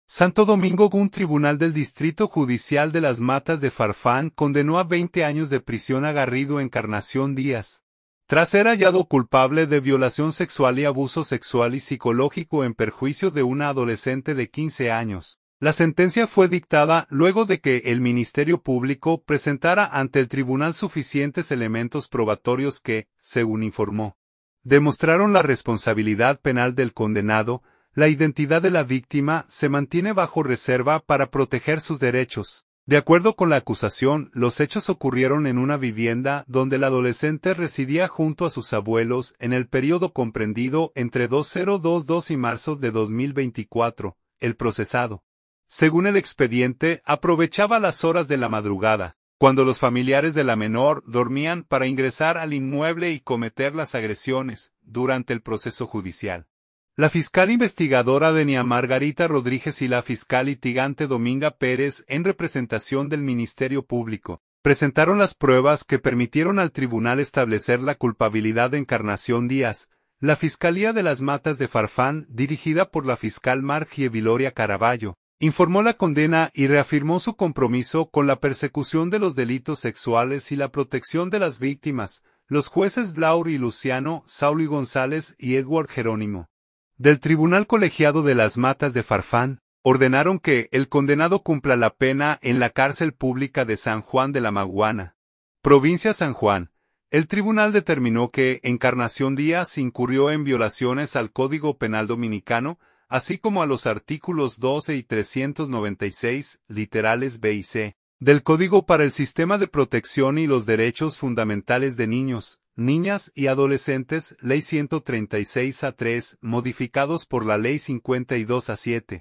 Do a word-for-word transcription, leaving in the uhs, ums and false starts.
Santo Domingo. Un tribunal del Distrito Judicial de Las Matas de Farfán condenó a veinte años de prisión a Garrido Encarnación Díaz, tras ser hallado culpable de violación sexual y abuso sexual y psicológico en perjuicio de una adolescente de quince años. La sentencia fue dictada luego de que el Ministerio Público presentara ante el tribunal suficientes elementos probatorios que, según informó, demostraron la responsabilidad penal del condenado. La identidad de la víctima se mantiene bajo reserva para proteger sus derechos. De acuerdo con la acusación, los hechos ocurrieron en una vivienda donde la adolescente residía junto a sus abuelos en el periodo comprendido entre dos mil veintidós y marzo de dos mil veinticuatro. El procesado, según el expediente, aprovechaba las horas de la madrugada, cuando los familiares de la menor dormían, para ingresar al inmueble y cometer las agresiones durante el proceso judicial. La fiscal investigadora Denia Margarita Rodríguez y la fiscal litigante Dominga Pérez, en representación del Ministerio Público, presentaron las pruebas que permitieron al tribunal establecer la culpabilidad de Encarnación Díaz. La Fiscalía de Las Matas de Farfán, dirigida por la fiscal Margie Viloria Caraballo, informó la condena y reafirmó su compromiso con la persecución de los delitos sexuales y la protección de las víctimas. Los jueces Blaur y Luciano, Sauli González y Edward Jerónimo, del Tribunal Colegiado de Las Matas de Farfán, ordenaron que el condenado cumpla la pena en la cárcel pública de San Juan de la Maguana, provincia San Juan. El tribunal determinó que Encarnación Díaz incurrió en violaciones al Código Penal Dominicano, así como a los artículos doce y trescientos noventa y seis, literales B y C, del Código para el Sistema de Protección y los Derechos Fundamentales de Niños, Niñas y Adolescentes, Ley ciento treinta y seis a tres, modificados por la Ley cincuenta y dos a siete.